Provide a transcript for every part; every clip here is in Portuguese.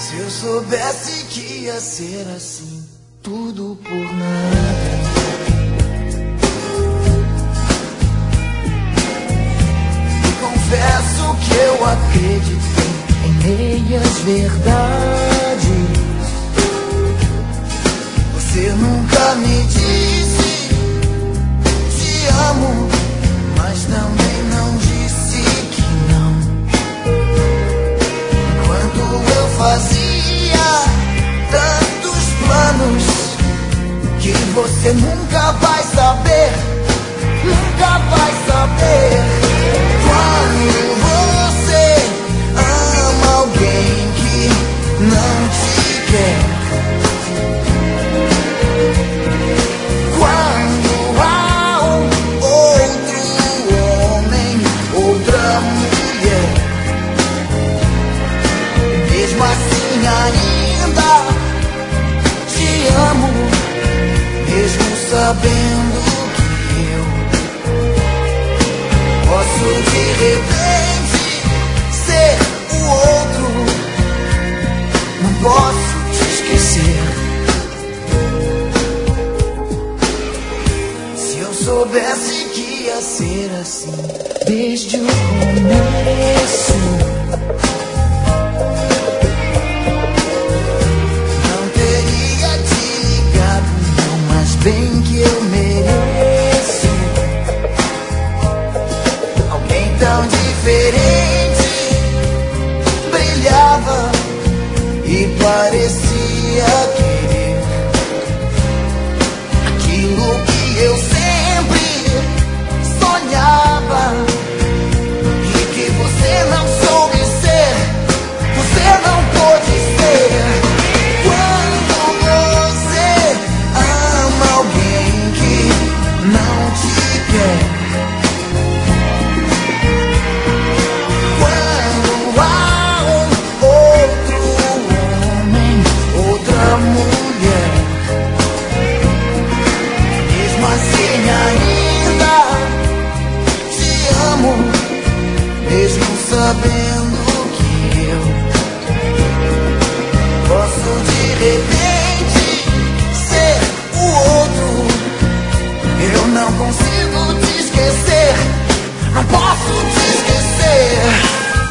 Se eu soubesse que ia ser assim, tudo por nada. E confesso que eu acreditei em meias verdades. Você nunca me disse te amo, mas também não disse que não. Enquanto eu fazia tantos planos que você nunca vai saber, nunca vai saber. Quando você ama alguém que não te quer, quando há outro homem, outra mulher, mesmo assim ainda te amo, mesmo sabendo que eu posso de repente ser o outro. Não posso te esquecer. Se eu soubesse que ia ser assim desde o começo, não teria te ligado não, mas bem que eu mereço alguém tão diferente. Brilhava e parecia querer aquilo que eu sempre sonhava e que você não soube ser, você não pôde ser. Quando você ama alguém que não te quer, quando há outro homem, outra mulher, mesmo assim ainda te amo, mesmo sabendo que eu posso de repente ser o outro. Eu não consigo te esquecer, não posso te esquecer.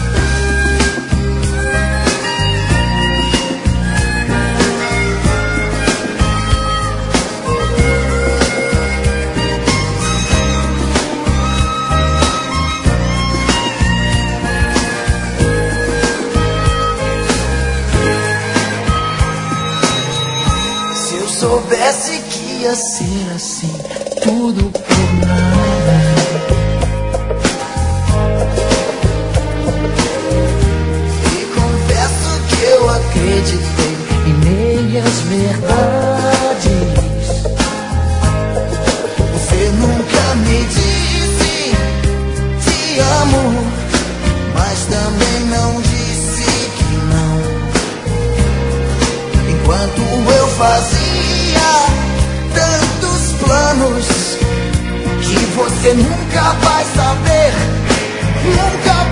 Se eu soubesse que ia ser assim, tudo por nada. E confesso que eu acreditei em meias verdades. Você nunca me disse te amo, mas também não disse que não. Enquanto eu fazia tantos planos que você nunca vai saber, nunca